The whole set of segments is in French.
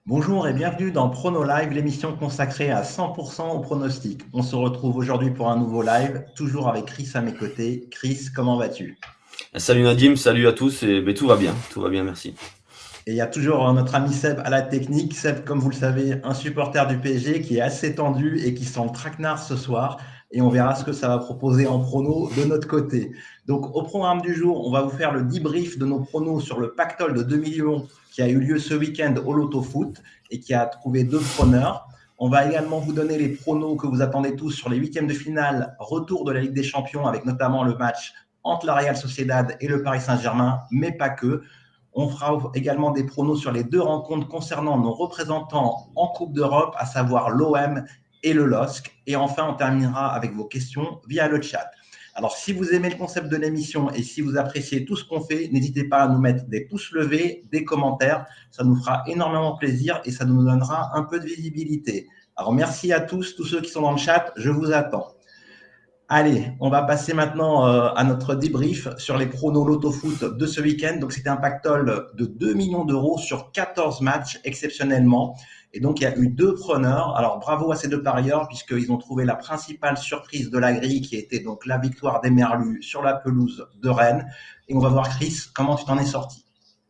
Bonjour et bienvenue dans Prono Live, l'émission consacrée à 100% au pronostic. On se retrouve aujourd'hui pour un nouveau live, toujours avec Chris à mes côtés. Chris, comment vas-tu? Salut Nadim, salut à tous, et tout va bien, merci. Et il y a toujours notre ami Seb à la technique. Seb, comme vous le savez, un supporter du PSG qui est assez tendu et qui sent le traquenard ce soir. Et on verra ce que ça va proposer en prono de notre côté. Donc, au programme du jour, on va vous faire le debrief de nos pronos sur le pactole de 2 millions qui a eu lieu ce week-end au Loto Foot et qui a trouvé deux preneurs. On va également vous donner les pronos que vous attendez tous sur les huitièmes de finale, retour de la Ligue des Champions avec notamment le match entre la Real Sociedad et le Paris Saint-Germain, mais pas que. On fera également des pronos sur les deux rencontres concernant nos représentants en Coupe d'Europe, à savoir l'OM et le LOSC. Et enfin, on terminera avec vos questions via le chat. Alors, si vous aimez le concept de l'émission et si vous appréciez tout ce qu'on fait, n'hésitez pas à nous mettre des pouces levés, des commentaires. Ça nous fera énormément plaisir et ça nous donnera un peu de visibilité. Alors, merci à tous ceux qui sont dans le chat. Je vous attends. Allez, on va passer maintenant à notre débrief sur les pronos Loto Foot de ce week-end. Donc, c'était un pactole de 2 millions d'euros sur 14 matchs exceptionnellement. Et donc, il y a eu deux preneurs. Alors, bravo à ces deux parieurs puisqu'ils ont trouvé la principale surprise de la grille qui était donc la victoire des Merlus sur la pelouse de Rennes. Et on va voir, Chris, comment tu t'en es sorti.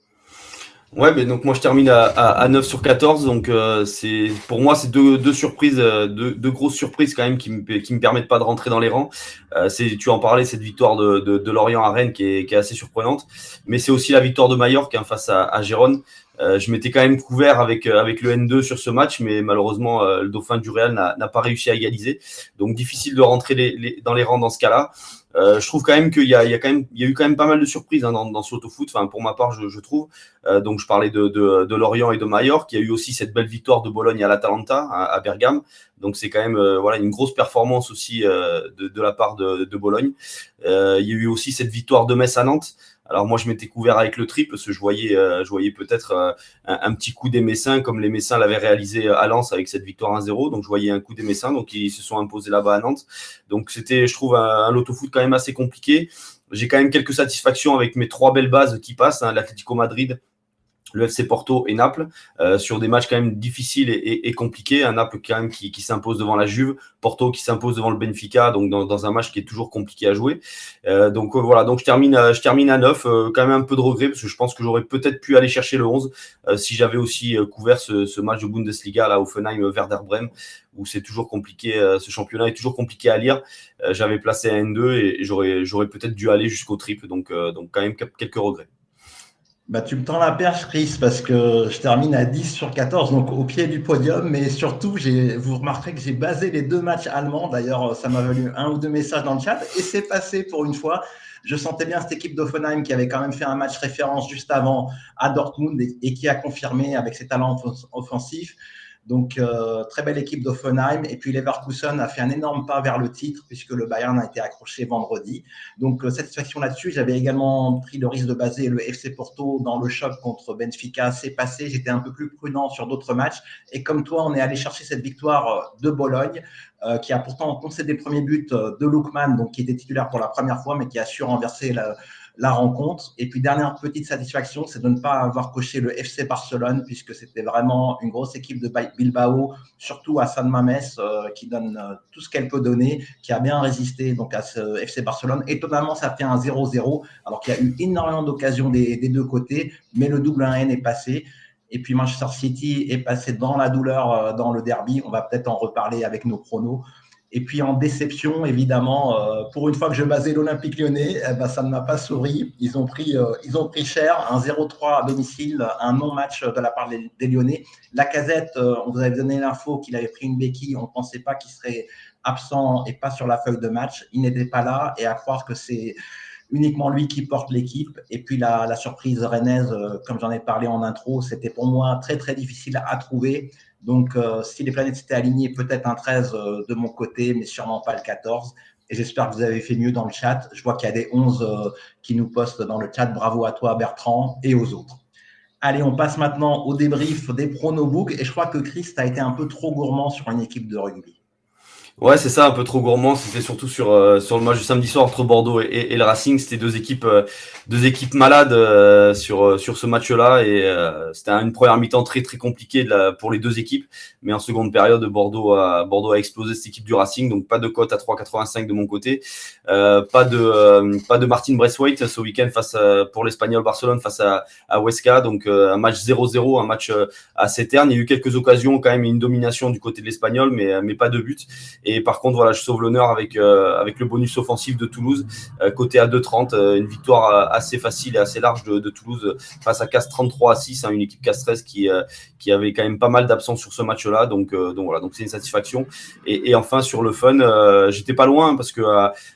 Ouais, mais donc moi je termine à 9 sur 14, donc pour moi c'est deux surprises, deux grosses surprises quand même qui me permettent pas de rentrer dans les rangs. Tu en parlais, cette victoire de Lorient à Rennes qui est assez surprenante, mais c'est aussi la victoire de Mallorca face à Gérone. Je m'étais quand même couvert avec le N2 sur ce match, mais malheureusement le Dauphin du Real n'a pas réussi à égaliser, donc difficile de rentrer dans les rangs dans ce cas-là. Je trouve quand même qu'il y a eu quand même pas mal de surprises dans ce auto-foot. Enfin, pour ma part, je trouve. Donc, je parlais de Lorient et de Mallorca. Il y a eu aussi cette belle victoire de Bologne à l'Atalanta, à Bergame. Donc, c'est quand même une grosse performance aussi de la part de Bologne. Il y a eu aussi cette victoire de Metz à Nantes. Alors moi, je m'étais couvert avec le triple parce que je voyais peut-être un petit coup des Messins comme les Messins l'avaient réalisé à Lens avec cette victoire 1-0. Donc je voyais un coup des Messins, donc ils se sont imposés là-bas à Nantes. Donc c'était, je trouve, un loto-foot quand même assez compliqué. J'ai quand même quelques satisfactions avec mes trois belles bases qui passent, l'Atlético Madrid, le FC Porto et Naples, sur des matchs quand même difficiles et compliqués. Un Naples quand même qui s'impose devant la Juve, Porto qui s'impose devant le Benfica, donc dans un match qui est toujours compliqué à jouer. Voilà, donc je termine à 9, quand même un peu de regret, parce que je pense que j'aurais peut-être pu aller chercher le 11 si j'avais aussi couvert ce match de Bundesliga, là, Offenheim-Werder Bremen, où c'est toujours compliqué, ce championnat est toujours compliqué à lire. J'avais placé un N2 et j'aurais peut-être dû aller jusqu'au triple, donc quand même quelques regrets. Bah, tu me tends la perche, Chris, parce que je termine à 10 sur 14, donc au pied du podium. Mais surtout, vous remarquerez que j'ai basé les deux matchs allemands. D'ailleurs, ça m'a valu un ou deux messages dans le chat. Et c'est passé pour une fois. Je sentais bien cette équipe d'Offenheim qui avait quand même fait un match référence juste avant à Dortmund et qui a confirmé avec ses talents offensifs. Donc, très belle équipe d'Offenheim. Et puis, Leverkusen a fait un énorme pas vers le titre puisque le Bayern a été accroché vendredi. Donc, satisfaction là-dessus. J'avais également pris le risque de baser le FC Porto dans le choc contre Benfica. C'est passé. J'étais un peu plus prudent sur d'autres matchs. Et comme toi, on est allé chercher cette victoire de Bologne, qui a pourtant concédé le premier but de Lookman, donc qui était titulaire pour la première fois, mais qui a su renverser la rencontre. Et puis, dernière petite satisfaction, c'est de ne pas avoir coché le FC Barcelone, puisque c'était vraiment une grosse équipe de Bilbao, surtout à San Mamés, qui donne tout ce qu'elle peut donner, qui a bien résisté donc à ce FC Barcelone. Étonnamment, ça fait un 0-0, alors qu'il y a eu énormément d'occasions des deux côtés, mais le double 1N est passé. Et puis Manchester City est passé dans la douleur dans le derby. On va peut-être en reparler avec nos pronos. Et puis en déception, évidemment, pour une fois que je basais l'Olympique lyonnais, ça ne m'a pas souri. Ils ont pris cher, un 0-3 à domicile, un non-match de la part des Lyonnais. Lacazette, on vous avait donné l'info qu'il avait pris une béquille. On ne pensait pas qu'il serait absent et pas sur la feuille de match. Il n'était pas là et à croire que c'est uniquement lui qui porte l'équipe. Et puis la surprise rennaise, comme j'en ai parlé en intro, c'était pour moi très très difficile à trouver. Donc si les planètes s'étaient alignées, peut-être un 13 de mon côté, mais sûrement pas le 14. Et j'espère que vous avez fait mieux dans le chat. Je vois qu'il y a des 11 qui nous postent dans le chat. Bravo à toi Bertrand et aux autres. Allez, on passe maintenant au débrief des pronobooks. Et je crois que Chris, tu as été un peu trop gourmand sur une équipe de rugby. Ouais, c'est ça, un peu trop gourmand. C'était surtout sur le match du samedi soir entre Bordeaux et le Racing. C'était deux équipes malades sur ce match-là. Et c'était une première mi-temps très très compliquée pour les deux équipes. Mais en seconde période, Bordeaux a explosé cette équipe du Racing. Donc pas de cote à 3,85 de mon côté. Pas de Martin Braithwaite ce week-end pour l'Espagnol Barcelone face à Huesca. Donc un match 0-0, un match assez terne. Il y a eu quelques occasions quand même, une domination du côté de l'Espagnol, mais pas de but. Et par contre, voilà, je sauve l'honneur avec le bonus offensif de Toulouse, côté à 2,30, une victoire assez facile et assez large de Toulouse face à Castres 33-6, une équipe Castres qui avait quand même pas mal d'absence sur ce match-là. Donc voilà, donc c'est une satisfaction. Et enfin sur le fun, j'étais pas loin parce que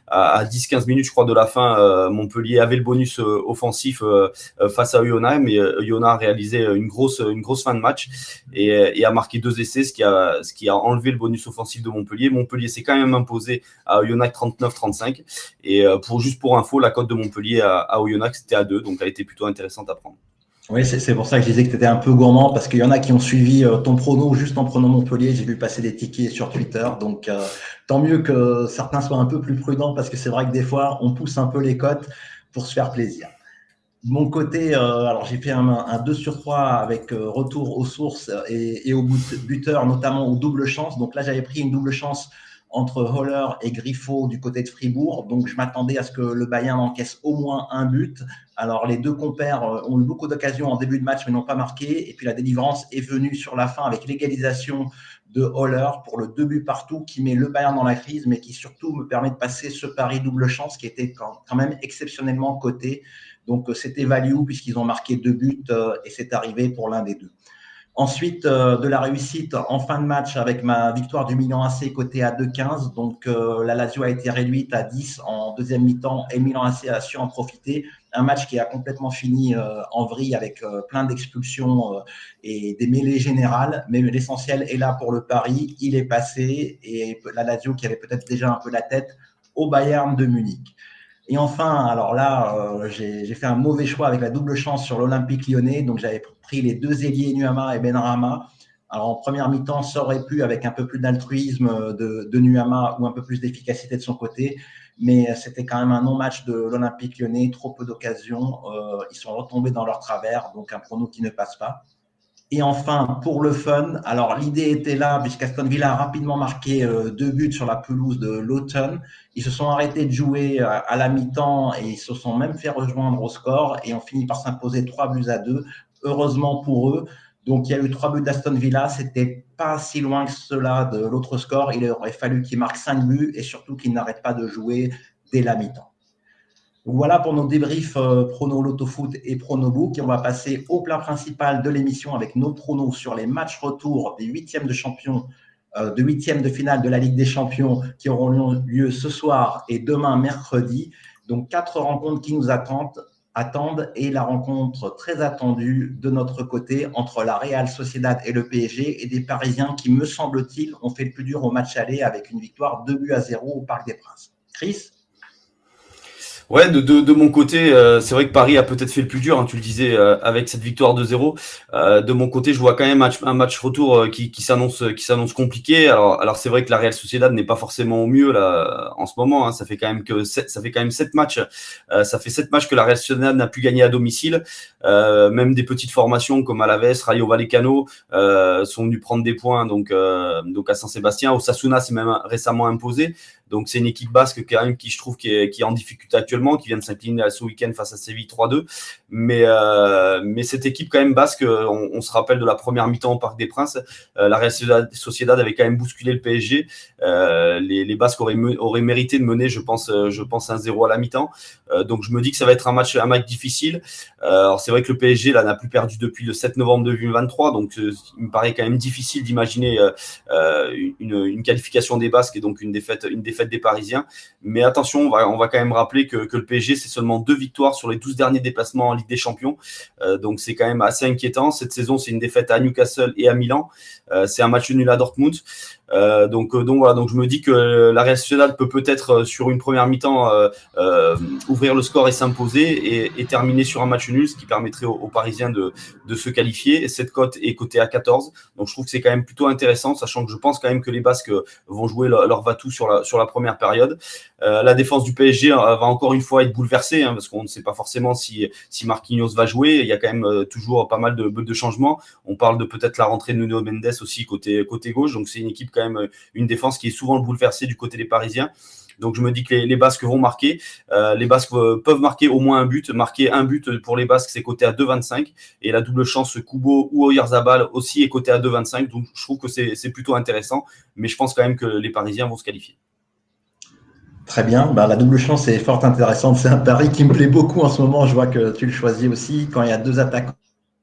à 10-15 minutes, je crois, de la fin, Montpellier avait le bonus offensif face à Oyonnax, mais Oyonnax a réalisé une grosse fin de match et a marqué 2 essais, ce qui a enlevé le bonus offensif de Montpellier. Montpellier s'est quand même imposé à Oyonnax 39-35. Et pour info, la cote de Montpellier à Oyonnax, c'était à 2, donc elle a été plutôt intéressante à prendre. Oui, c'est pour ça que je disais que tu étais un peu gourmand, parce qu'il y en a qui ont suivi ton prono juste en prenant Montpellier. J'ai vu passer des tickets sur Twitter. Donc, tant mieux que certains soient un peu plus prudents, parce que c'est vrai que des fois, on pousse un peu les cotes pour se faire plaisir. De mon côté, alors j'ai fait un 2 sur 3 avec retour aux sources et au buteur, notamment aux doubles chances. Donc là, j'avais pris une double chance entre Holler et Griffo du côté de Fribourg. Donc je m'attendais à ce que le Bayern encaisse au moins un but. Alors les deux compères ont eu beaucoup d'occasions en début de match mais n'ont pas marqué. Et puis la délivrance est venue sur la fin avec l'égalisation de Holler pour le 2 buts partout qui met le Bayern dans la crise, mais qui surtout me permet de passer ce pari double chance qui était quand même exceptionnellement coté. Donc, c'était value puisqu'ils ont marqué 2 buts et c'est arrivé pour l'un des deux. Ensuite, de la réussite en fin de match avec ma victoire du Milan AC côté à 2,15. Donc, la Lazio a été réduite à 10 en deuxième mi-temps et Milan AC a su en profiter. Un match qui a complètement fini en vrille avec plein d'expulsions et des mêlées générales. Mais l'essentiel est là pour le pari. Il est passé et la Lazio qui avait peut-être déjà un peu la tête au Bayern de Munich. Et enfin, alors là, j'ai fait un mauvais choix avec la double chance sur l'Olympique lyonnais. Donc, j'avais pris les deux ailiers Nuama et Benrahma. Alors, en première mi-temps, ça aurait pu avec un peu plus d'altruisme de Nuama ou un peu plus d'efficacité de son côté. Mais c'était quand même un non-match de l'Olympique lyonnais, trop peu d'occasions. Ils sont retombés dans leur travers, donc un prono qui ne passe pas. Et enfin, pour le fun, alors l'idée était là, puisqu'Aston Villa a rapidement marqué 2 buts sur la pelouse de Luton. Ils se sont arrêtés de jouer à la mi-temps et ils se sont même fait rejoindre au score et ont fini par s'imposer 3-2. Heureusement pour eux. Donc, il y a eu 3 buts d'Aston Villa. C'était pas si loin que cela de l'autre score. Il aurait fallu qu'ils marquent 5 buts et surtout qu'ils n'arrêtent pas de jouer dès la mi-temps. Donc voilà pour nos débriefs prono Loto-Foot et pronobook. Et on va passer au plat principal de l'émission avec nos pronos sur les matchs retour des huitièmes de finale de la Ligue des Champions qui auront lieu ce soir et demain mercredi. Donc 4 rencontres qui nous attendent et la rencontre très attendue de notre côté entre la Real Sociedad et le PSG et des Parisiens qui, me semble-t-il, ont fait le plus dur au match aller avec une victoire 2-0 au Parc des Princes. Chris ? Ouais, de mon côté, c'est vrai que Paris a peut-être fait le plus dur, tu le disais, avec cette victoire 2-0. De mon côté, je vois quand même un match retour qui s'annonce compliqué. Alors c'est vrai que la Real Sociedad n'est pas forcément au mieux là en ce moment. Ça fait quand même 7 matchs. Ça fait 7 matchs que la Real Sociedad n'a pu gagner à domicile. Même des petites formations comme Alaves, Rayo Vallecano sont venus prendre des points donc à Saint-Sébastien. Osasuna s'est même récemment imposé. Donc c'est une équipe basque quand même qui je trouve qui est en difficulté actuellement, qui vient de s'incliner ce week-end face à Séville 3-2. Mais cette équipe quand même basque, on se rappelle de la première mi-temps au Parc des Princes, la Real Sociedad avait quand même bousculé le PSG. Les Basques auraient mérité de mener, je pense 1-0 à la mi-temps. Donc je me dis que ça va être un match difficile. Alors c'est vrai que le PSG là n'a plus perdu depuis le 7 novembre 2023, donc il me paraît quand même difficile d'imaginer une qualification des Basques et donc une défaite défaite des Parisiens. Mais attention, on va quand même rappeler que le PSG, c'est seulement 2 victoires sur les 12 derniers déplacements en Ligue des Champions. Donc c'est quand même assez inquiétant. Cette saison, c'est une défaite à Newcastle et à Milan. C'est un match nul à Dortmund. Donc voilà, donc je me dis que la Real Sociedad peut-être sur une première mi-temps ouvrir le score et s'imposer et terminer sur un match nul, ce qui permettrait aux Parisiens de se qualifier. Et cette cote est cotée à 14, donc je trouve que c'est quand même plutôt intéressant, sachant que je pense quand même que les Basques vont jouer leur va-tout sur la première période. La défense du PSG va encore une fois être bouleversée, parce qu'on ne sait pas forcément si Marquinhos va jouer. Il y a quand même toujours pas mal de changements. On parle de peut-être la rentrée de Nuno Mendes aussi côté gauche, donc c'est une équipe quand même, une défense qui est souvent bouleversée du côté des Parisiens. Donc je me dis que les Basques vont marquer. Les Basques peuvent marquer au moins un but. Marquer un but pour les Basques, c'est coté à 2,25. Et la double chance Kubo ou Oyarzabal aussi est coté à 2,25. Donc je trouve que c'est plutôt intéressant. Mais je pense quand même que les Parisiens vont se qualifier. Très bien, la double chance est fort intéressante. C'est un pari qui me plaît beaucoup en ce moment. Je vois que tu le choisis aussi. Quand il y a 2 attaquants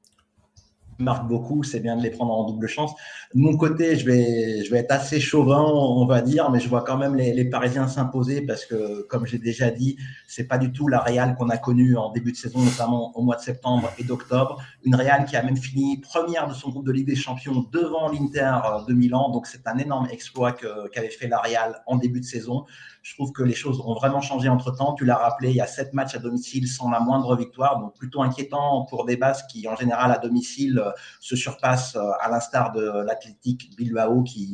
marquent beaucoup, c'est bien de les prendre en double chance. De mon côté, je vais être assez chauvin, on va dire, mais je vois quand même les Parisiens s'imposer parce que, comme j'ai déjà dit, c'est pas du tout la Real qu'on a connue en début de saison, notamment au mois de septembre et d'octobre. Une Real qui a même fini première de son groupe de Ligue des Champions devant l'Inter de Milan. Donc, c'est un énorme exploit qu'avait fait la Real en début de saison. Je trouve que les choses ont vraiment changé entre-temps. Tu l'as rappelé, il y a 7 matchs à domicile sans la moindre victoire, donc plutôt inquiétant pour des Basques qui, en général, à domicile, se surpassent à l'instar de l'Athletic Bilbao qui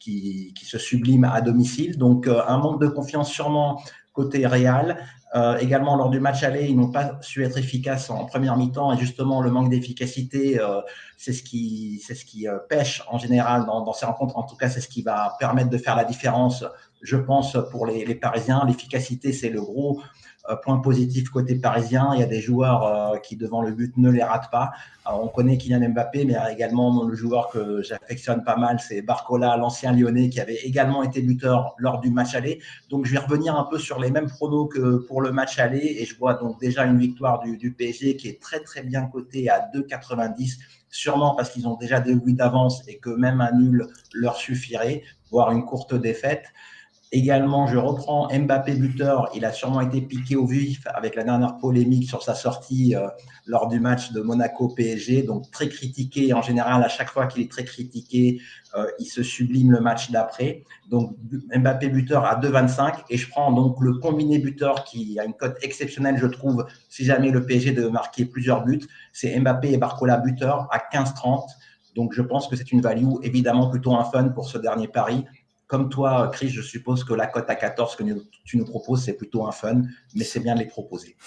se sublime à domicile. Donc, un manque de confiance sûrement côté Real. Également, lors du match aller, ils n'ont pas su être efficaces en première mi-temps et justement, le manque d'efficacité, c'est ce qui pêche en général dans ces rencontres. En tout cas, c'est ce qui va permettre de faire la différence, je pense, pour les Parisiens. L'efficacité, c'est le gros point positif côté parisien. Il y a des joueurs qui, devant le but, ne les ratent pas. Alors, on connaît Kylian Mbappé, mais également le joueur que j'affectionne pas mal, c'est Barcola, l'ancien Lyonnais, qui avait également été buteur lors du match aller. Donc, je vais revenir un peu sur les mêmes pronos que pour le match aller. Et je vois donc déjà une victoire du PSG qui est très, très bien cotée à 2,90, sûrement parce qu'ils ont déjà 2 buts d'avance et que même un nul leur suffirait, voire une courte défaite. Également, je reprends Mbappé buteur. Il a sûrement été piqué au vif avec la dernière polémique sur sa sortie lors du match de Monaco-PSG. Donc, très critiqué. En général, à chaque fois qu'il est très critiqué, il se sublime le match d'après. Donc, Mbappé buteur à 2,25. Et je prends donc le combiné buteur qui a une cote exceptionnelle, je trouve, si jamais le PSG devait marquer plusieurs buts. C'est Mbappé et Barcola buteur à 15,30. Donc, je pense que c'est une value, évidemment, plutôt un fun pour ce dernier pari. Comme toi, Chris, je suppose que la cote à 14 que tu nous proposes, c'est plutôt un fun, mais c'est bien de les proposer.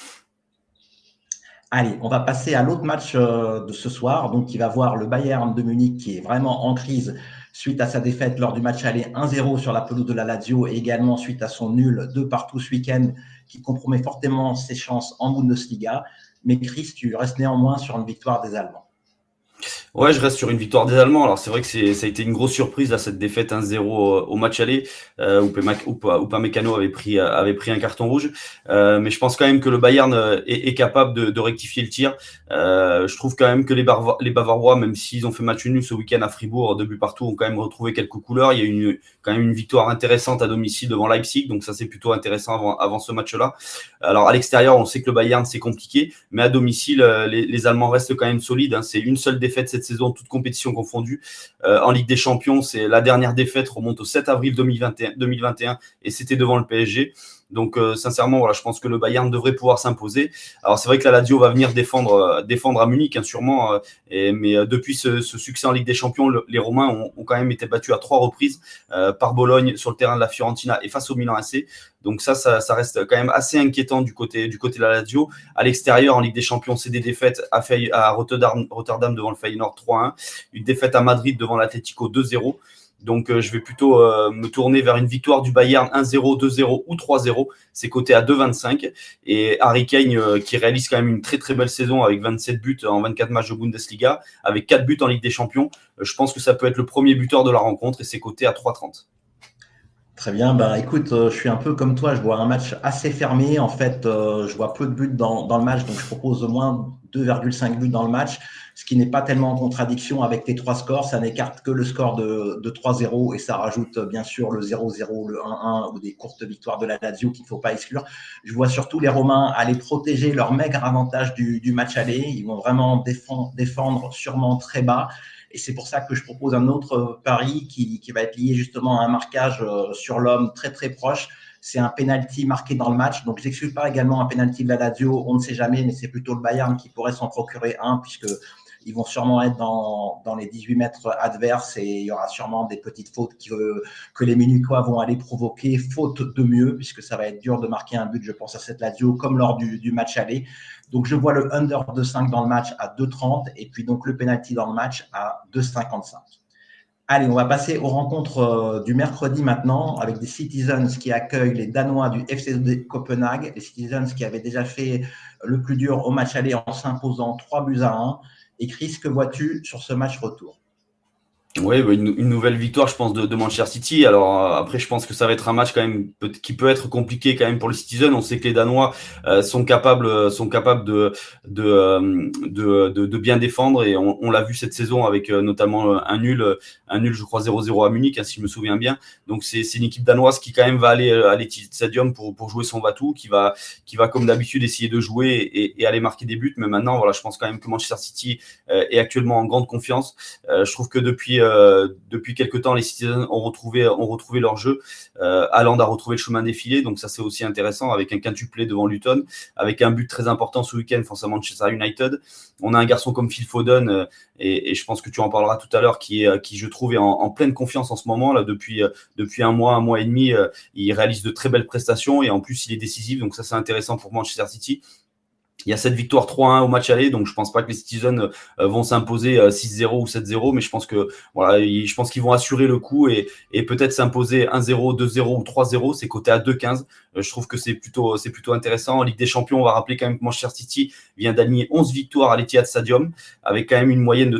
Allez, on va passer à l'autre match de ce soir, donc qui va voir le Bayern de Munich qui est vraiment en crise suite à sa défaite lors du match aller 1-0 sur la pelouse de la Lazio et également suite à son nul 2-2 ce week-end qui compromet fortement ses chances en Bundesliga. Mais Chris, tu restes néanmoins sur une victoire des Allemands. Ouais, je reste sur une victoire des Allemands. Alors c'est vrai que ça a été une grosse surprise là, cette défaite 1-0 au match aller où Upamecano avait pris un carton rouge. Mais je pense quand même que le Bayern est capable de rectifier le tir. Je trouve quand même que les Bavarois, même s'ils ont fait match nul ce week-end à Fribourg, 2 buts partout, ont quand même retrouvé quelques couleurs. Il y a quand même une victoire intéressante à domicile devant Leipzig, donc ça c'est plutôt intéressant avant ce match-là. Alors à l'extérieur, on sait que le Bayern c'est compliqué, mais à domicile, les Allemands restent quand même solides. Hein. C'est une seule défaite cette saison, toute compétition confondue. En Ligue des Champions, c'est la dernière défaite remonte au 7 avril 2021 et c'était devant le PSG. Donc sincèrement, voilà, je pense que le Bayern devrait pouvoir s'imposer. Alors c'est vrai que la Lazio va venir défendre à Munich, hein, sûrement. Mais depuis ce succès en Ligue des Champions, les Romains ont quand même été battus à 3 reprises par Bologne sur le terrain de la Fiorentina et face au Milan AC. Donc ça reste quand même assez inquiétant du côté de la Lazio. À l'extérieur, en Ligue des Champions, c'est des défaites à Rotterdam devant le Feyenoord 3-1, une défaite à Madrid devant l'Atlético 2-0. Donc, je vais plutôt me tourner vers une victoire du Bayern 1-0, 2-0 ou 3-0. C'est coté à 2,25. Et Harry Kane qui réalise quand même une très très belle saison avec 27 buts en 24 matchs de Bundesliga, avec 4 buts en Ligue des Champions. Je pense que ça peut être le premier buteur de la rencontre et c'est coté à 3,30. Très bien, écoute, je suis un peu comme toi, je vois un match assez fermé. En fait, je vois peu de buts dans le match, donc je propose au moins 2,5 buts dans le match, ce qui n'est pas tellement en contradiction avec tes 3 scores. Ça n'écarte que le score de 3-0 et ça rajoute bien sûr le 0-0, le 1-1 ou des courtes victoires de la Lazio qu'il ne faut pas exclure. Je vois surtout les Romains aller protéger leur maigre avantage du match aller. Ils vont vraiment défendre sûrement très bas. Et c'est pour ça que je propose un autre pari qui va être lié justement à un marquage sur l'homme très très proche. C'est un penalty marqué dans le match. Donc, je n'exclus pas également un penalty de la Lazio. On ne sait jamais, mais c'est plutôt le Bayern qui pourrait s'en procurer un puisqu'ils vont sûrement être dans les 18 mètres adverses et il y aura sûrement des petites fautes que les Munichois vont aller provoquer, faute de mieux, puisque ça va être dur de marquer un but, je pense, à cette Lazio, comme lors du match aller. Donc, je vois le under 2,5 dans le match à 2,30 et puis donc le penalty dans le match à 2,55. Allez, on va passer aux rencontres du mercredi maintenant avec des Citizens qui accueillent les Danois du FC Copenhague. Les Citizens qui avaient déjà fait le plus dur au match aller en s'imposant 3-1. Et Chris, que vois-tu sur ce match retour ? Oui, bah une nouvelle victoire, je pense, de Manchester City. Alors après, je pense que ça va être un match quand même qui peut être compliqué quand même pour les Citizens. On sait que les Danois sont capables de bien défendre et on l'a vu cette saison avec notamment un nul, je crois 0-0 à Munich, hein, si je me souviens bien. Donc c'est une équipe danoise qui quand même va aller à l'Etihad Stadium pour jouer son va-tout, qui va comme d'habitude essayer de jouer et aller marquer des buts. Mais maintenant, voilà, je pense quand même que Manchester City est actuellement en grande confiance. Je trouve que depuis quelques temps, les Citizens ont retrouvé leur jeu. Haaland a retrouvé le chemin défilé, donc ça c'est aussi intéressant avec un quintuplé devant Luton, avec un but très important ce week-end face à Manchester United. On a un garçon comme Phil Foden et je pense que tu en parleras tout à l'heure qui je trouve est en pleine confiance en ce moment là depuis un mois et demi. Il réalise de très belles prestations et en plus il est décisif, donc ça c'est intéressant pour Manchester City. Il y a cette victoire 3-1 au match aller, donc je pense pas que les Citizens vont s'imposer 6-0 ou 7-0, mais je pense qu'ils vont assurer le coup et peut-être s'imposer 1-0, 2-0 ou 3-0. C'est coté à 2,15. Je trouve que c'est plutôt intéressant. En Ligue des Champions, on va rappeler quand même que Manchester City vient d'aligner 11 victoires à l'Etihad Stadium, avec quand même une moyenne de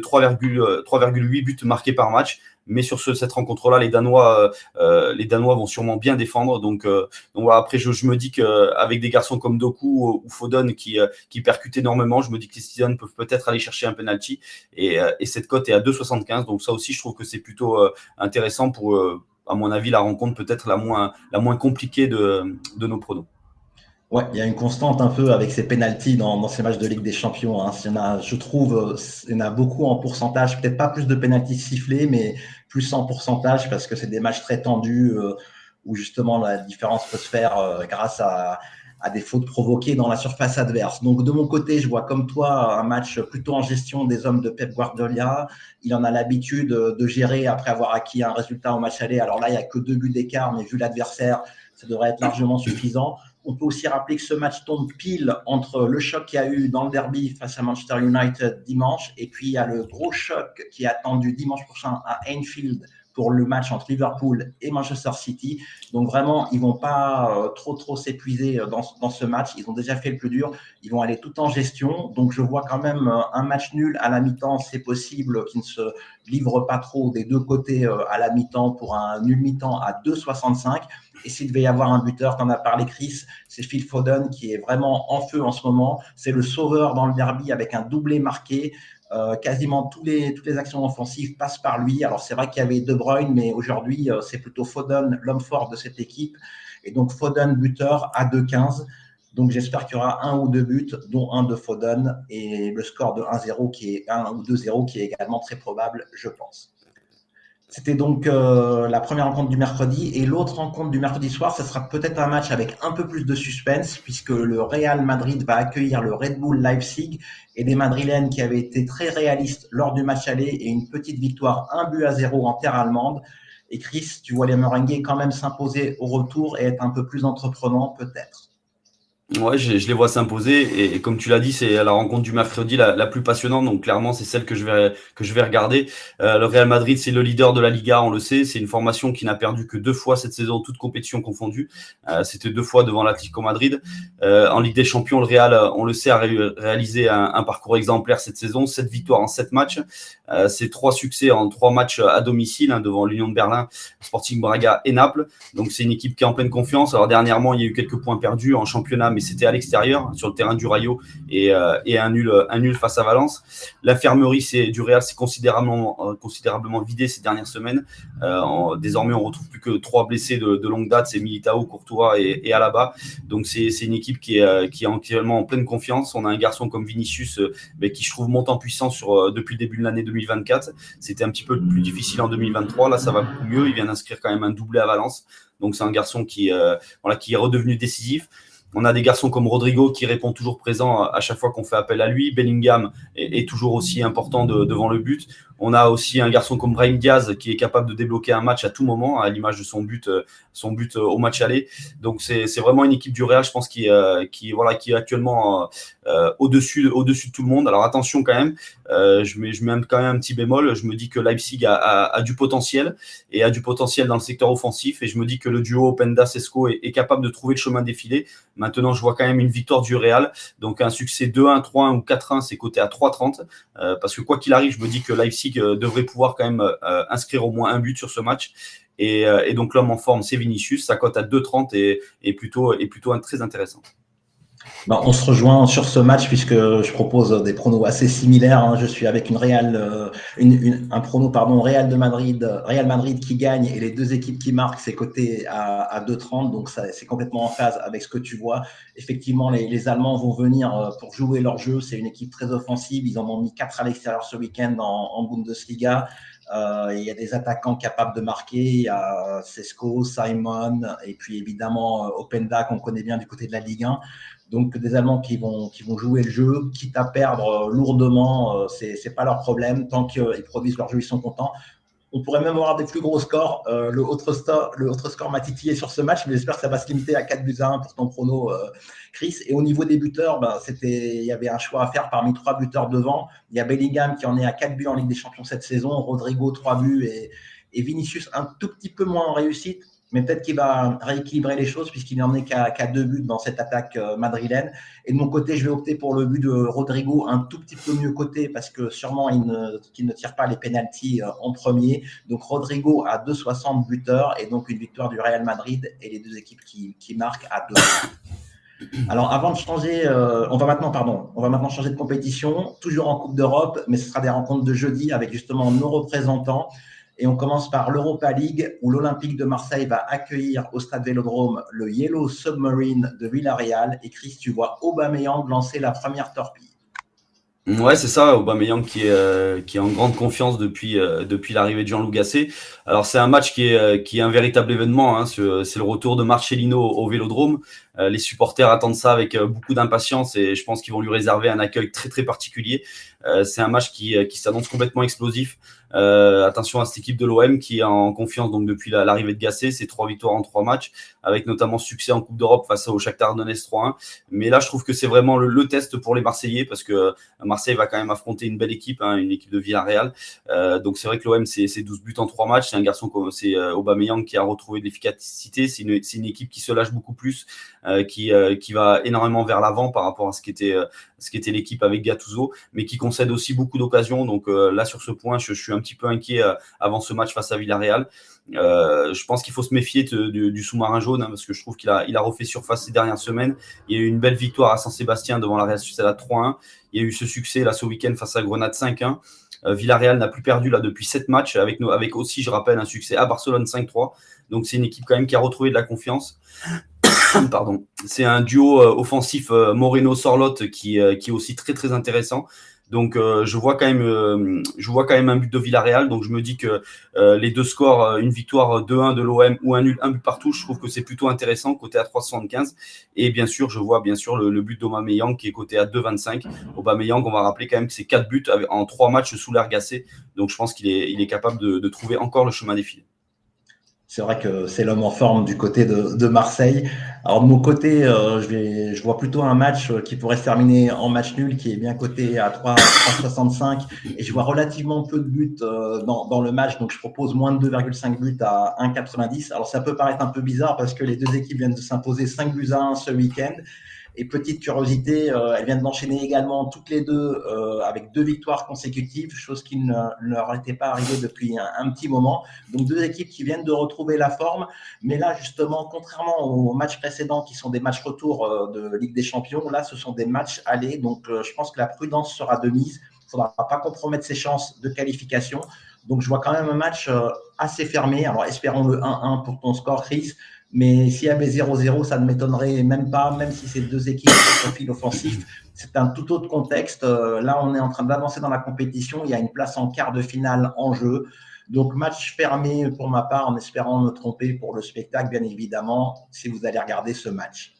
3,8 buts marqués par match. Mais sur cette rencontre-là, les Danois vont sûrement bien défendre. Donc voilà, après, je me dis qu'avec des garçons comme Doku ou Foden qui percutent énormément, je me dis que les Citizens peuvent peut-être aller chercher un penalty. Et cette cote est à 2,75. Donc ça aussi, je trouve que c'est plutôt intéressant pour, à mon avis, la rencontre peut-être la moins compliquée de nos pronos. Ouais, il y a une constante un peu avec ces pénaltys dans ces matchs de Ligue des Champions. Hein. Je trouve, il y en a beaucoup en pourcentage. Peut-être pas plus de pénaltys sifflés, mais plus en pourcentage parce que c'est des matchs très tendus où justement la différence peut se faire grâce à des fautes provoquées dans la surface adverse. Donc de mon côté, je vois comme toi un match plutôt en gestion des hommes de Pep Guardiola. Il en a l'habitude de gérer après avoir acquis un résultat au match aller. Alors là, il n'y a que 2 buts d'écart, mais vu l'adversaire, ça devrait être largement suffisant. On peut aussi rappeler que ce match tombe pile entre le choc qu'il y a eu dans le derby face à Manchester United dimanche et puis il y a le gros choc qui est attendu dimanche prochain à Anfield pour le match entre Liverpool et Manchester City. Donc vraiment, ils ne vont pas trop s'épuiser dans ce match. Ils ont déjà fait le plus dur. Ils vont aller tout en gestion. Donc je vois quand même un match nul à la mi-temps. C'est possible qu'ils ne se livrent pas trop des deux côtés à la mi-temps pour un nul mi-temps à 2,65. Et s'il devait y avoir un buteur, tu en as parlé Chris, c'est Phil Foden qui est vraiment en feu en ce moment. C'est le sauveur dans le derby avec un doublé marqué. Quasiment toutes les actions offensives passent par lui. Alors c'est vrai qu'il y avait De Bruyne, mais aujourd'hui c'est plutôt Foden l'homme fort de cette équipe. Et donc Foden buteur à 2,15. Donc j'espère qu'il y aura 1 ou 2 buts, dont un de Foden et le score de 1-0 qui est 1 ou 2-0 qui est également très probable, je pense. C'était donc la première rencontre du mercredi. Et l'autre rencontre du mercredi soir, ce sera peut-être un match avec un peu plus de suspense, puisque le Real Madrid va accueillir le Red Bull Leipzig et des Madrilènes qui avaient été très réalistes lors du match aller et une petite victoire 1-0 en terre allemande. Et Chris, tu vois les Merengues quand même s'imposer au retour et être un peu plus entreprenants peut-être. Ouais, je les vois s'imposer et comme tu l'as dit, c'est la rencontre du mercredi la plus passionnante. Donc clairement, c'est celle que je vais regarder. Le Real Madrid, c'est le leader de la Liga, on le sait. C'est une formation qui n'a perdu que 2 fois cette saison, toutes compétitions confondues. C'était 2 fois devant l'Atlético Madrid. En Ligue des Champions, le Real, on le sait, a réalisé un parcours exemplaire cette saison. 7 victoires en 7 matchs. C'est 3 succès en 3 matchs à domicile devant l'Union de Berlin, Sporting Braga et Naples. Donc c'est une équipe qui est en pleine confiance. Alors dernièrement, il y a eu quelques points perdus en championnat, mais c'était à l'extérieur, sur le terrain du Rayo, et un nul face à Valence. L'infirmerie du Real s'est considérablement vidée ces dernières semaines. Désormais, on retrouve plus que 3 blessés de longue date, c'est Militao, Courtois et Alaba. Donc c'est une équipe qui est actuellement en pleine confiance. On a un garçon comme Vinicius qui, je trouve, monte en puissance depuis le début de l'année 2024. C'était un petit peu plus difficile en 2023. Là, ça va beaucoup mieux. Il vient d'inscrire quand même un doublé à Valence. Donc c'est un garçon qui est redevenu décisif. On a des garçons comme Rodrigo qui répond toujours présent à chaque fois qu'on fait appel à lui. Bellingham est toujours aussi important devant le but. On a aussi un garçon comme Brahim Diaz qui est capable de débloquer un match à tout moment, à l'image de son but au match aller. Donc c'est vraiment une équipe du Real, je pense, qui est actuellement au-dessus de tout le monde. Alors attention quand même, je mets quand même un petit bémol. Je me dis que Leipzig a du potentiel et a du potentiel dans le secteur offensif. Et je me dis que le duo Openda-Sesko est capable de trouver le chemin défilé. Maintenant, je vois quand même une victoire du Real. Donc un succès 2-1, 3-1 ou 4-1, c'est coté à 3,30. Parce que quoi qu'il arrive, je me dis que Leipzig devrait pouvoir quand même inscrire au moins un but sur ce match. Et donc l'homme en forme, c'est Vinicius. Sa cote à 2,30 est plutôt très intéressant. Ben, on se rejoint sur ce match puisque je propose des pronos assez similaires. Hein. Je suis avec un prono Real Madrid qui gagne et les deux équipes qui marquent, c'est coté à 2,30. Donc c'est complètement en phase avec ce que tu vois. Effectivement, les Allemands vont venir pour jouer leur jeu. C'est une équipe très offensive. Ils en ont mis 4 à l'extérieur ce week-end en Bundesliga. Il y a des attaquants capables de marquer. Il y a Sesko, Simon et puis évidemment Openda qu'on connaît bien du côté de la Ligue 1. Donc des Allemands qui vont jouer le jeu, quitte à perdre lourdement, c'est pas leur problème. Tant qu'ils produisent leur jeu, ils sont contents. On pourrait même avoir des plus gros scores. Le autre score m'a titillé sur ce match, mais j'espère que ça va se limiter à 4-1 pour ton prono, Chris. Et au niveau des buteurs, il y avait un choix à faire parmi 3 buteurs devant. Il y a Bellingham qui en est à 4 buts en Ligue des Champions cette saison, Rodrigo 3 buts et Vinicius un tout petit peu moins en réussite. Mais peut-être qu'il va rééquilibrer les choses puisqu'il n'en est qu'à 2 buts dans cette attaque madrilène. Et de mon côté, je vais opter pour le but de Rodrigo un tout petit peu mieux coté parce que sûrement qu'il ne tire pas les pénaltys en premier. Donc Rodrigo à 2,60 buteur et donc une victoire du Real Madrid et les deux équipes qui marquent à 2. Alors avant de changer, on va maintenant changer de compétition, toujours en Coupe d'Europe, mais ce sera des rencontres de jeudi avec justement nos représentants. Et on commence par l'Europa League où l'Olympique de Marseille va accueillir au Stade Vélodrome le Yellow Submarine de Villarreal. Et Chris, tu vois Aubameyang lancer la première torpille. Ouais, c'est ça, Aubameyang qui est en grande confiance depuis l'arrivée de Gianluca Gasset. Alors c'est un match qui est un véritable événement, hein. C'est le retour de Marcelino au Vélodrome. Les supporters attendent ça avec beaucoup d'impatience et je pense qu'ils vont lui réserver un accueil très très particulier. C'est un match qui s'annonce complètement explosif. Attention à cette équipe de l'OM qui est en confiance donc depuis l'arrivée de Gasset. C'est 3 victoires en 3 matchs avec notamment succès en Coupe d'Europe face au Shakhtar Donetsk 3-1. Mais là, je trouve que c'est vraiment le test pour les Marseillais parce que Marseille va quand même affronter une belle équipe, hein, une équipe de Villarreal. Donc c'est vrai que l'OM c'est 12 buts en 3 matchs. C'est un garçon comme c'est Aubameyang qui a retrouvé de l'efficacité. C'est une équipe qui se lâche beaucoup plus, qui va énormément vers l'avant par rapport à ce qu'était l'équipe avec Gattuso, mais qui concède aussi beaucoup d'occasions. Donc là, sur ce point, je suis un petit peu inquiet avant ce match face à Villarreal. Je pense qu'il faut se méfier du sous-marin jaune, hein, parce que je trouve qu'il a refait surface ces dernières semaines. Il y a eu une belle victoire à Saint-Sébastien devant la Real Sociedad 3-1. Il y a eu ce succès là ce week-end face à Grenade 5-1. Villarreal n'a plus perdu là depuis 7 matchs avec aussi, je rappelle, un succès à Barcelone 5-3. Donc c'est une équipe quand même qui a retrouvé de la confiance. Pardon. C'est un duo offensif Moreno-Sorloth qui est aussi très très intéressant. Donc je vois quand même un but de Villarreal. Donc je me dis que les deux scores, une victoire 2-1 de l'OM ou un nul, un but partout, je trouve que c'est plutôt intéressant, coté à 3,75. Et bien sûr, je vois le but d'Aubameyang qui est coté à 2,25. Aubameyang, on va rappeler quand même que c'est 4 buts en 3 matchs sous l'air Gasset. Donc je pense qu'il est capable de trouver encore le chemin défilé. C'est vrai que c'est l'homme en forme du côté de Marseille. Alors de mon côté, je vois plutôt un match qui pourrait se terminer en match nul, qui est bien coté à 3,65. Et je vois relativement peu de buts dans le match. Donc je propose moins de 2,5 buts à 1,90. Alors ça peut paraître un peu bizarre parce que les deux équipes viennent de s'imposer 5 buts à 1 ce week-end. Et petite curiosité, elles viennent d'enchaîner également toutes les deux avec 2 victoires consécutives, chose qui ne leur était pas arrivée depuis un petit moment. Donc 2 équipes qui viennent de retrouver la forme. Mais là, justement, contrairement aux matchs précédents qui sont des matchs retour de Ligue des Champions, là, ce sont des matchs allés. Donc je pense que la prudence sera de mise. Il ne faudra pas compromettre ses chances de qualification. Donc je vois quand même un match assez fermé. Alors espérons le 1-1 pour ton score, Chris. Mais s'il y avait 0-0, ça ne m'étonnerait même pas, même si c'est 2 équipes de profil offensif. C'est un tout autre contexte. Là, on est en train d'avancer dans la compétition. Il y a une place en quart de finale en jeu. Donc, match fermé pour ma part, en espérant me tromper pour le spectacle, bien évidemment, si vous allez regarder ce match.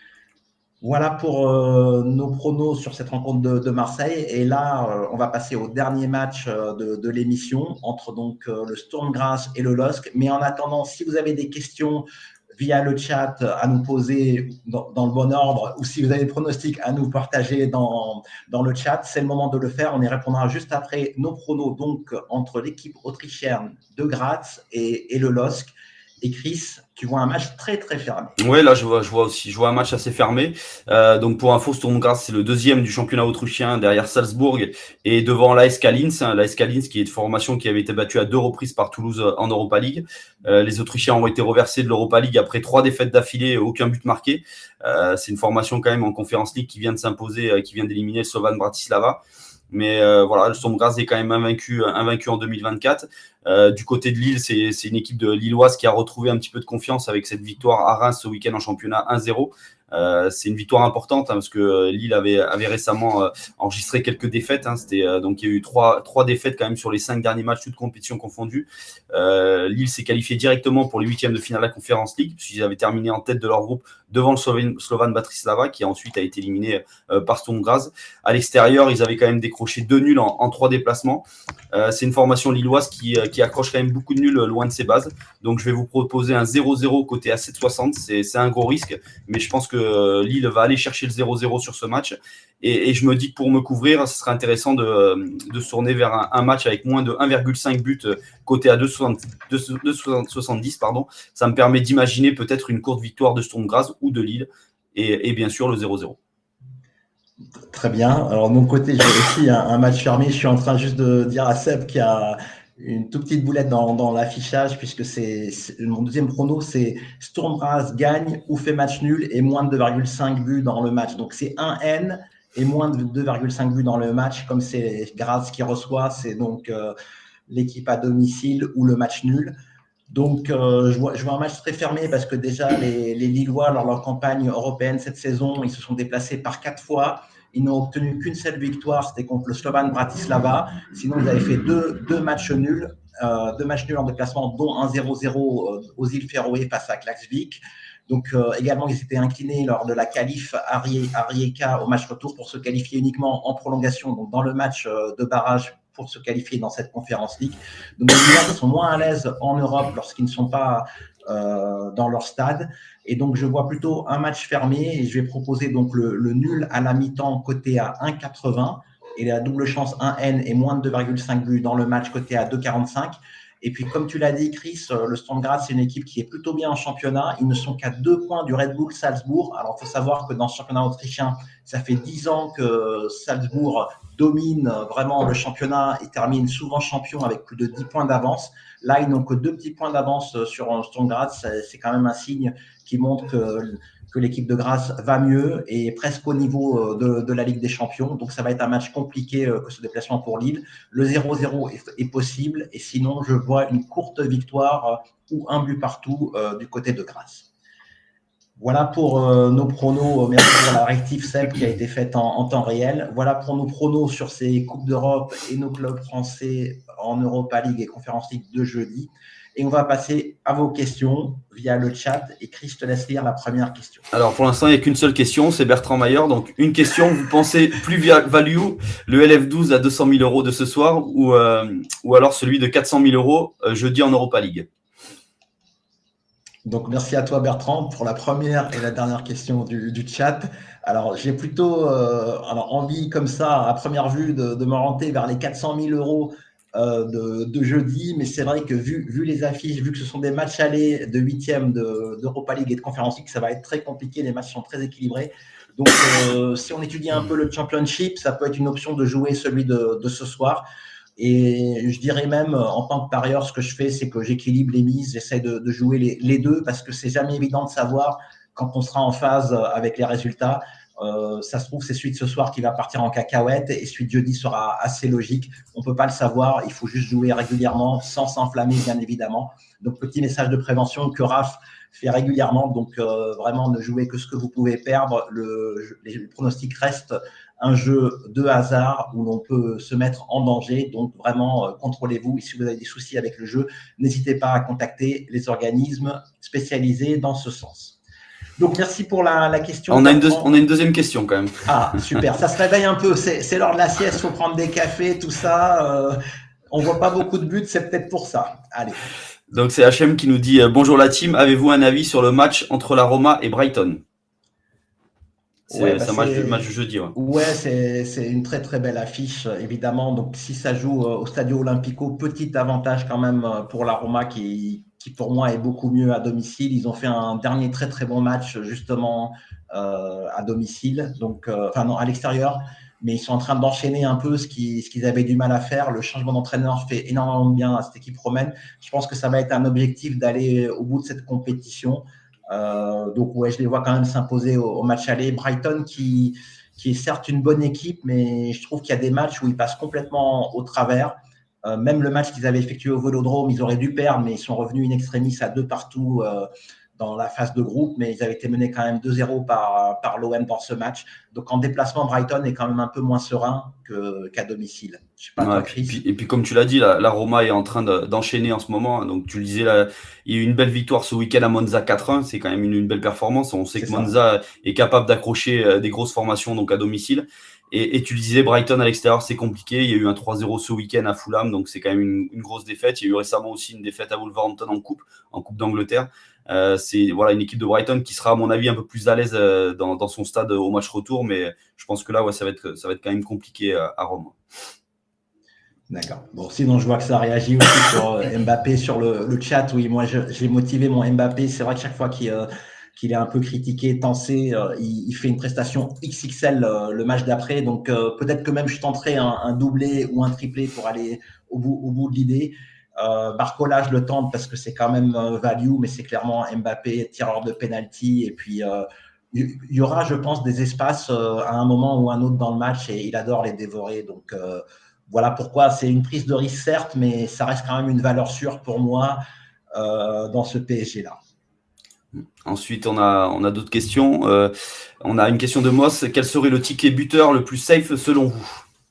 Voilà pour nos pronos sur cette rencontre de Marseille. Et là, on va passer au dernier match de l'émission entre donc le Sturm Graz et le LOSC. Mais en attendant, si vous avez des questions via le chat à nous poser dans le bon ordre, ou si vous avez des pronostics à nous partager dans le chat, c'est le moment de le faire. On y répondra juste après nos pronos, donc entre l'équipe autrichienne de Graz et le LOSC. Et Chris, tu vois un match très très fermé. Oui, là je vois un match assez fermé. Donc pour info, Sturm Graz, c'est le 2e du championnat autrichien derrière Salzbourg et devant l'AS Linz. L'AS Linz qui est une formation qui avait été battue à 2 reprises par Toulouse en Europa League. Les Autrichiens ont été reversés de l'Europa League après 3 défaites d'affilée, aucun but marqué. C'est une formation quand même en Conference League qui vient de s'imposer, qui vient d'éliminer le Slovan Bratislava. Mais voilà, le Sturm Graz est quand même invaincu en 2024. Du côté de Lille, c'est une équipe de Lilloise qui a retrouvé un petit peu de confiance avec cette victoire à Reims ce week-end en championnat 1-0. C'est une victoire importante parce que Lille avait récemment enregistré quelques défaites. Donc il y a eu trois défaites quand même sur les 5 derniers matchs, toutes compétitions confondues. Lille s'est qualifié directement pour les 8e de finale de la Conference League, puisqu'ils avaient terminé en tête de leur groupe devant le Slovan Bratislava, qui ensuite a été éliminé par Sturm Graz. À l'extérieur, ils avaient quand même décroché 2 nuls en 3 déplacements. C'est une formation lilloise qui accroche quand même beaucoup de nuls loin de ses bases. Donc je vais vous proposer un 0-0 côté à 7,60. C'est un gros risque, mais je pense que Lille va aller chercher le 0-0 sur ce match. Et je me dis que pour me couvrir, ce serait intéressant de se tourner vers un match avec moins de 1,5 but côté à 2,70. Ça me permet d'imaginer peut-être une courte victoire de Sturm Graz ou de Lille et bien sûr le 0-0. Très bien. Alors de mon côté, j'ai aussi un match fermé. Je suis en train juste de dire à Seb qu'il y a une toute petite boulette dans l'affichage, puisque mon deuxième prono, c'est Sturm Graz gagne ou fait match nul et moins de 2,5 buts dans le match. Donc c'est 1N et moins de 2,5 buts dans le match. Comme c'est Graz qui reçoit, c'est donc l'équipe à domicile ou le match nul. Donc, je vois un match très fermé parce que déjà, les Lillois, lors de leur campagne européenne cette saison, ils se sont déplacés par 4 fois. Ils n'ont obtenu qu'une seule victoire, c'était contre le Slovan Bratislava. Sinon, ils avaient fait deux matchs nuls, 2 matchs nuls en déplacement, dont un 0-0 aux îles Féroé face à Klaksvik. Donc, également, ils étaient inclinés lors de la qualif à Rijeka au match retour pour se qualifier uniquement en prolongation, donc dans le match de barrage pour se qualifier dans cette Conference League. Donc, les Lillois sont moins à l'aise en Europe lorsqu'ils ne sont pas dans leur stade. Et donc, je vois plutôt un match fermé et je vais proposer donc le nul à la mi-temps côté à 1,80 et la double chance 1N et moins de 2,5 buts dans le match côté à 2,45. Et puis, comme tu l'as dit, Chris, le Sturm Graz, c'est une équipe qui est plutôt bien en championnat. Ils ne sont qu'à 2 points du Red Bull Salzbourg. Alors, il faut savoir que dans ce championnat autrichien, ça fait 10 ans que Salzbourg domine vraiment le championnat et termine souvent champion avec plus de 10 points d'avance. Là, ils n'ont que 2 petits points d'avance sur Sturm Graz. C'est quand même un signe qui montre que l'équipe de Graz va mieux et presque au niveau de la Ligue des Champions. Donc, ça va être un match compliqué que ce déplacement pour Lille. Le 0-0 est possible et sinon, je vois une courte victoire ou un but partout du côté de Graz. Voilà pour nos pronos. Merci pour la rectif Seb qui a été faite en temps réel. Voilà pour nos pronos sur ces Coupes d'Europe et nos clubs français en Europa League et Conference League de jeudi. Et on va passer à vos questions via le chat. Et Chris, je te laisse lire la première question. Alors pour l'instant, il n'y a qu'une seule question, c'est Bertrand Mayer. Donc une question, vous pensez plus value le LF12 à 200 000 euros de ce soir ou alors celui de 400 000 euros jeudi en Europa League? Donc, merci à toi, Bertrand, pour la première et la dernière question du chat. Alors, j'ai plutôt envie, comme ça, à première vue, de m'orienter vers les 400 000 euros de jeudi. Mais c'est vrai que vu les affiches, vu que ce sont des matchs allés de 8e d'Europa League et de Conference League, ça va être très compliqué. Les matchs sont très équilibrés. Donc, si on étudie un peu le Championship, ça peut être une option de jouer celui de ce soir. Et je dirais même, en tant que parieur, ce que je fais, c'est que j'équilibre les mises, j'essaie de jouer les deux parce que c'est jamais évident de savoir quand on sera en phase avec les résultats. Ça se trouve, c'est celui de ce soir qui va partir en cacahuète et celui de jeudi sera assez logique. On ne peut pas le savoir, il faut juste jouer régulièrement sans s'enflammer, bien évidemment. Donc, petit message de prévention que Raph fait régulièrement. Donc, vraiment, ne jouez que ce que vous pouvez perdre. Les pronostics restent un jeu de hasard où l'on peut se mettre en danger. Donc, vraiment, contrôlez-vous. Et si vous avez des soucis avec le jeu, n'hésitez pas à contacter les organismes spécialisés dans ce sens. Donc, merci pour la question. On a une deuxième question quand même. Ah, super. Ça se réveille un peu. C'est l'heure de la sieste, il faut prendre des cafés, tout ça. On ne voit pas beaucoup de buts, c'est peut-être pour ça. Allez. Donc, c'est HM qui nous dit « Bonjour la team, avez-vous un avis sur le match entre la Roma et Brighton ?» C'est un match de jeudi. Ouais, c'est une très très belle affiche, évidemment. Donc, si ça joue au Stadio Olimpico, petit avantage quand même pour la Roma qui pour moi est beaucoup mieux à domicile. Ils ont fait un dernier très très bon match justement à domicile, donc non, à l'extérieur, mais ils sont en train d'enchaîner un peu ce qu'ils avaient du mal à faire. Le changement d'entraîneur fait énormément de bien à cette équipe romaine. Je pense que ça va être un objectif d'aller au bout de cette compétition. Donc ouais, je les vois quand même s'imposer au match aller. Brighton qui est certes une bonne équipe, mais je trouve qu'il y a des matchs où ils passent complètement au travers. Même le match qu'ils avaient effectué au Vélodrome, ils auraient dû perdre, mais ils sont revenus in extremis à 2 partout dans la phase de groupe, mais ils avaient été menés quand même 2-0 par l'OM dans ce match. Donc en déplacement, Brighton est quand même un peu moins serein qu'à domicile. Je sais pas, toi, Chris. Et puis comme tu l'as dit, la Roma est en train d'enchaîner en ce moment. Donc tu le disais, il y a eu une belle victoire ce week-end à Monza 4-1. C'est quand même une belle performance. On sait que Monza est capable d'accrocher des grosses formations donc à domicile. Et tu le disais, Brighton à l'extérieur, c'est compliqué. Il y a eu un 3-0 ce week-end à Fulham, donc c'est quand même une grosse défaite. Il y a eu récemment aussi une défaite à Wolverhampton en Coupe d'Angleterre. C'est une équipe de Brighton qui sera, à mon avis, un peu plus à l'aise dans son stade au match retour, mais je pense que là, ça va être quand même compliqué à Rome. D'accord. Bon, sinon, je vois que ça réagit aussi sur Mbappé sur le chat. Oui, moi, j'ai motivé mon Mbappé. C'est vrai que chaque fois qu'il est un peu critiqué, tensé, il fait une prestation XXL le match d'après. Donc, peut-être que même je tenterai un doublé ou un triplé pour aller au bout de l'idée. Barcola, je le tente parce que c'est quand même value, mais c'est clairement Mbappé, tireur de penalty. Et puis, il y aura, je pense, des espaces à un moment ou un autre dans le match et il adore les dévorer. Donc, voilà pourquoi c'est une prise de risque, certes, mais ça reste quand même une valeur sûre pour moi dans ce PSG-là. Ensuite, on a d'autres questions. On a une question de Moss. Quel serait le ticket buteur le plus safe selon vous ?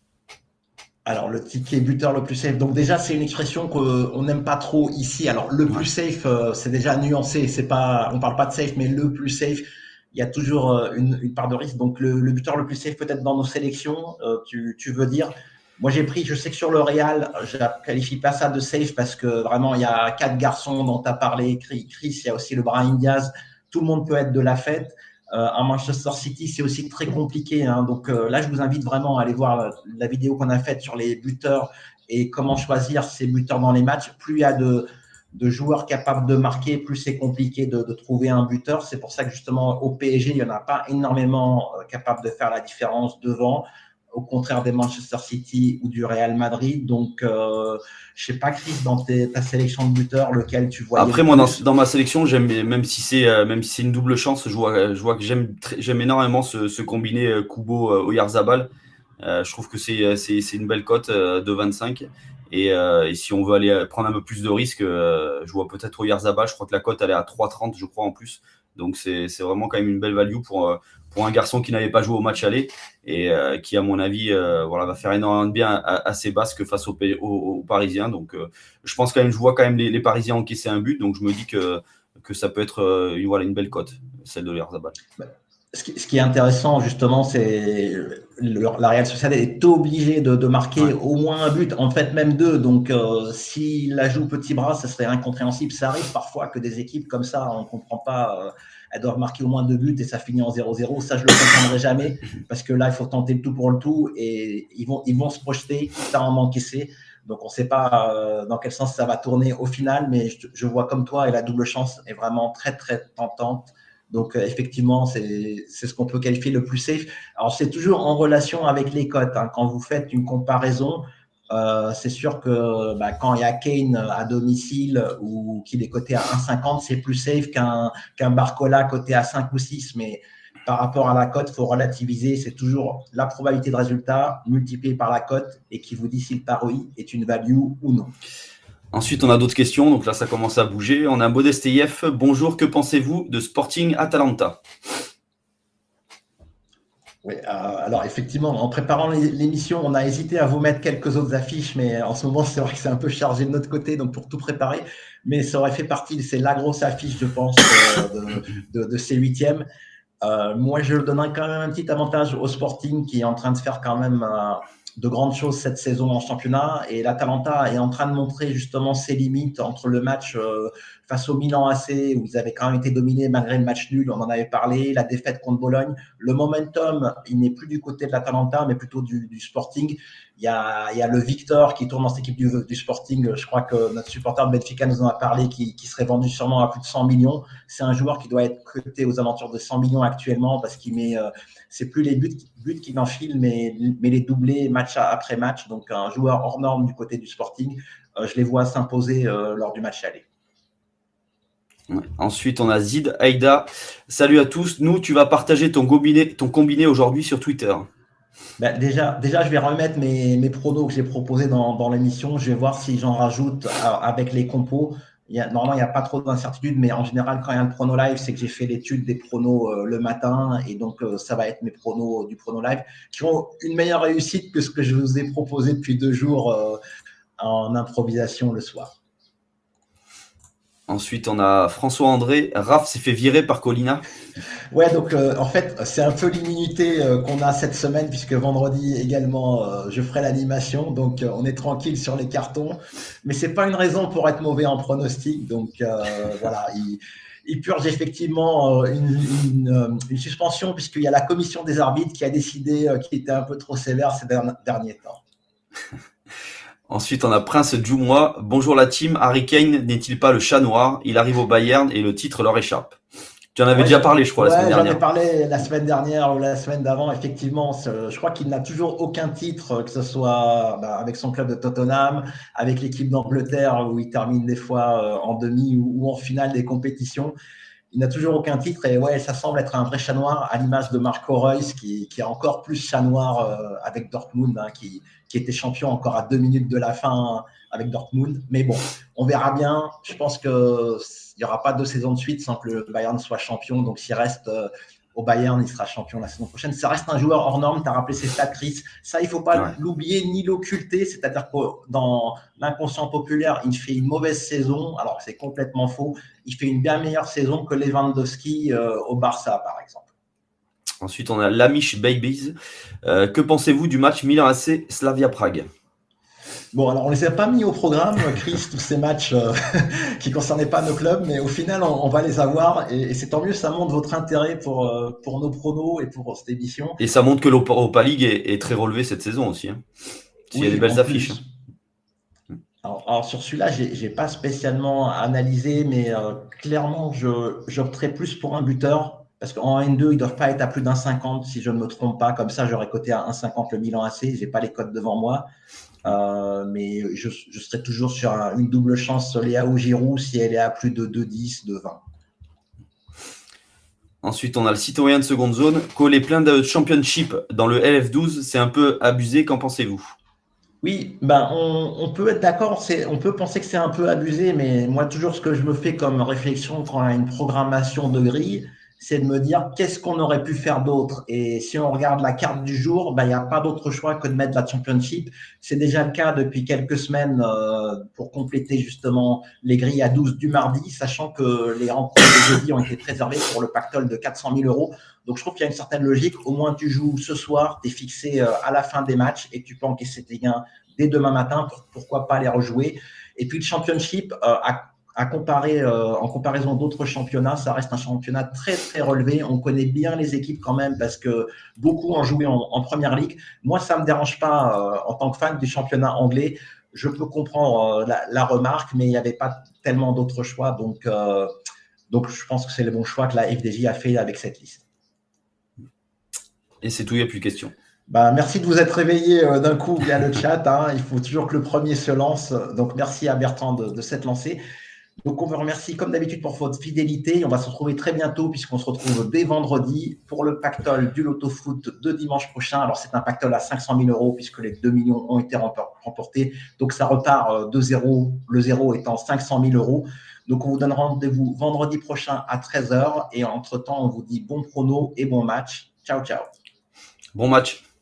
Alors, le ticket buteur le plus safe. Donc déjà, c'est une expression qu'on n'aime pas trop ici. Alors, le plus safe, c'est déjà nuancé. On parle pas de safe, mais le plus safe. Il y a toujours une part de risque. Donc, le buteur le plus safe, peut-être dans nos sélections, tu veux dire. Moi, je sais que sur le Real, je ne qualifie pas ça de safe parce que vraiment, il y a 4 garçons dont tu as parlé. Chris, il y a aussi le Brahim Diaz. Tout le monde peut être de la fête. À Manchester City, c'est aussi très compliqué. Hein. Donc là, je vous invite vraiment à aller voir la vidéo qu'on a faite sur les buteurs et comment choisir ces buteurs dans les matchs. Plus il y a de joueurs capables de marquer, plus c'est compliqué de trouver un buteur. C'est pour ça que justement, au PSG, il n'y en a pas énormément capables de faire la différence devant, au contraire des Manchester City ou du Real Madrid. Donc, je ne sais pas, Chris, dans ta sélection de buteurs, lequel tu vois. Après, moi, dans ma sélection, j'aime, même si c'est une double chance, je vois que j'aime énormément ce combiné Kubo-Oyarzabal. Je trouve que c'est une belle cote de 25. Et si on veut aller prendre un peu plus de risques, je vois peut-être Oyarzabal. Je crois que la cote, elle est à 3,30, je crois, en plus. Donc, c'est vraiment quand même une belle value pour un garçon qui n'avait pas joué au match aller et qui, à mon avis, va faire énormément de bien à ses Basques face aux Parisiens. Donc, je pense quand même, je vois quand même les Parisiens encaisser un but. Donc, je me dis que ça peut être une belle cote, celle de Oyarzabal. Ce qui est intéressant, justement, c'est la Real Sociedad est obligée de marquer au moins un but, en fait même 2. Donc, s'il la joue petit bras, ça serait incompréhensible. Ça arrive parfois que des équipes comme ça, on ne comprend pas, elles doivent marquer au moins 2 buts et ça finit en 0-0. Ça, je ne le comprendrai jamais parce que là, il faut tenter le tout pour le tout et ils vont se projeter, quitte à en encaisser. Donc, on ne sait pas dans quel sens ça va tourner au final, mais je vois comme toi et la double chance est vraiment très, très tentante. Donc, effectivement, c'est ce qu'on peut qualifier le plus safe. Alors, c'est toujours en relation avec les cotes. Hein. Quand vous faites une comparaison, c'est sûr que quand il y a Kane à domicile ou qu'il est coté à 1,50, c'est plus safe qu'un Barcola coté à 5 ou 6. Mais par rapport à la cote, il faut relativiser. C'est toujours la probabilité de résultat multipliée par la cote et qui vous dit si le pari est une value ou non. Ensuite, on a d'autres questions. Donc là, ça commence à bouger. On a Modeste IF. Bonjour, que pensez-vous de Sporting Atalanta? Oui, alors effectivement, en préparant l'émission, on a hésité à vous mettre quelques autres affiches, mais en ce moment, c'est vrai que c'est un peu chargé de notre côté, donc pour tout préparer, mais ça aurait fait partie, c'est la grosse affiche, je pense, de ces huitièmes. Moi, je donnerais quand même un petit avantage au Sporting qui est en train de faire quand même de grandes choses cette saison en championnat, et l'Atalanta est en train de montrer justement ses limites entre le match face au Milan AC où ils avaient quand même été dominés malgré le match nul, on en avait parlé, la défaite contre Bologne. Le momentum, il n'est plus du côté de l'Atalanta mais plutôt du Sporting. Il y a le Victor qui tourne dans cette équipe du Sporting, je crois que notre supporter de Benfica nous en a parlé, qui serait vendu sûrement à plus de 100 millions. C'est un joueur qui doit être coté aux alentours de 100 millions actuellement parce qu'il met, c'est plus les buts qu'il enfile, mais les doublés match après match. Donc un joueur hors norme du côté du Sporting. Je les vois s'imposer lors du match aller. Ouais. Ensuite, on a Zid Aïda. Salut à tous. Nous, tu vas partager ton combiné aujourd'hui sur Twitter. Déjà, je vais remettre mes pronos que j'ai proposés dans l'émission. Je vais voir si j'en rajoute avec les compos. Normalement, il n'y a pas trop d'incertitude, mais en général, quand il y a le prono live, c'est que j'ai fait l'étude des pronos le matin. Et donc, ça va être mes pronos du prono live qui ont une meilleure réussite que ce que je vous ai proposé depuis 2 jours en improvisation le soir. Ensuite, on a François-André. Raph s'est fait virer par Colina. Ouais, donc en fait, c'est un peu l'immunité qu'on a cette semaine, puisque vendredi également, je ferai l'animation. Donc, on est tranquille sur les cartons. Mais c'est pas une raison pour être mauvais en pronostic. Donc, voilà, il purge effectivement une suspension, puisqu'il y a la commission des arbitres qui a décidé qu'il était un peu trop sévère ces derniers temps. Ensuite, on a Prince Djoumois. Bonjour la team. Harry Kane n'est-il pas le chat noir? Il arrive au Bayern et le titre leur échappe. Tu en avais déjà parlé, je crois, la semaine dernière. J'en ai parlé la semaine dernière ou la semaine d'avant. Effectivement, je crois qu'il n'a toujours aucun titre, que ce soit avec son club de Tottenham, avec l'équipe d'Angleterre où il termine des fois en demi ou en finale des compétitions. Il n'a toujours aucun titre et ouais, ça semble être un vrai chat noir à l'image de Marco Reus qui est encore plus chat noir avec Dortmund, hein, qui était champion encore à 2 minutes de la fin avec Dortmund. Mais bon, on verra bien. Je pense qu'il n'y aura pas 2 saisons de suite sans que le Bayern soit champion. Donc, s'il reste au Bayern, il sera champion la saison prochaine. Ça reste un joueur hors norme. Tu as rappelé ses stats, Chris. Ça, il ne faut pas l'oublier ni l'occulter. C'est-à-dire que dans l'inconscient populaire, il fait une mauvaise saison. Alors, c'est complètement faux. Il fait une bien meilleure saison que Lewandowski au Barça, par exemple. Ensuite, on a Lamish Babies. Que pensez-vous du match Milan AC Slavia Prague? Bon, alors on ne les a pas mis au programme, Chris, tous ces matchs qui ne concernaient pas nos clubs, mais au final, on va les avoir et c'est tant mieux, ça montre votre intérêt pour nos pronos et pour cette émission. Et ça montre que l'Europa League est très relevée cette saison aussi. Hein. Il y a des belles affiches. Alors sur celui-là, je n'ai pas spécialement analysé, mais clairement, j'opterais plus pour un buteur. Parce qu'en N2, ils ne doivent pas être à plus d'1,50 si je ne me trompe pas. Comme ça, j'aurais coté à 1,50 le Milan AC. Je n'ai pas les cotes devant moi. Mais je serai toujours sur une double chance sur Léao Giroud si elle est à plus de 2,10, 2,20. Ensuite, on a le citoyen de seconde zone. Coller plein de championship dans le LF12, c'est un peu abusé. Qu'en pensez-vous? Oui, on peut être d'accord, on peut penser que c'est un peu abusé, mais moi, toujours ce que je me fais comme réflexion quand on a une programmation de grille, c'est de me dire qu'est-ce qu'on aurait pu faire d'autre. Et si on regarde la carte du jour, il n'y a pas d'autre choix que de mettre la Championship. C'est déjà le cas depuis quelques semaines pour compléter justement les grilles à 12 du mardi, sachant que les rencontres de jeudi ont été préservées pour le pactole de 400 000 €. Donc, je trouve qu'il y a une certaine logique. Au moins, tu joues ce soir, tu es fixé à la fin des matchs et tu peux encaisser tes gains dès demain matin. Pourquoi pas les rejouer? Et puis, le Championship, à comparer, en comparaison d'autres championnats, ça reste un championnat très, très relevé. On connaît bien les équipes quand même parce que beaucoup ont joué en Première Ligue. Moi, ça ne me dérange pas en tant que fan du championnat anglais. Je peux comprendre la remarque, mais il n'y avait pas tellement d'autres choix. Donc, Donc, je pense que c'est le bon choix que la FDJ a fait avec cette liste. Et c'est tout, il n'y a plus de questions. Merci de vous être réveillé d'un coup via le chat. Il faut toujours que le premier se lance. Donc, merci à Bertrand de s'être lancé. Donc, on vous remercie comme d'habitude pour votre fidélité. On va se retrouver très bientôt puisqu'on se retrouve dès vendredi pour le pactole du Loto Foot de dimanche prochain. Alors, c'est un pactole à 500 000 € puisque les 2 millions ont été remportés. Donc, ça repart de zéro, le zéro étant 500 000 €. Donc, on vous donne rendez-vous vendredi prochain à 13 h. Et entre-temps, on vous dit bon prono et bon match. Ciao, ciao. Bon match.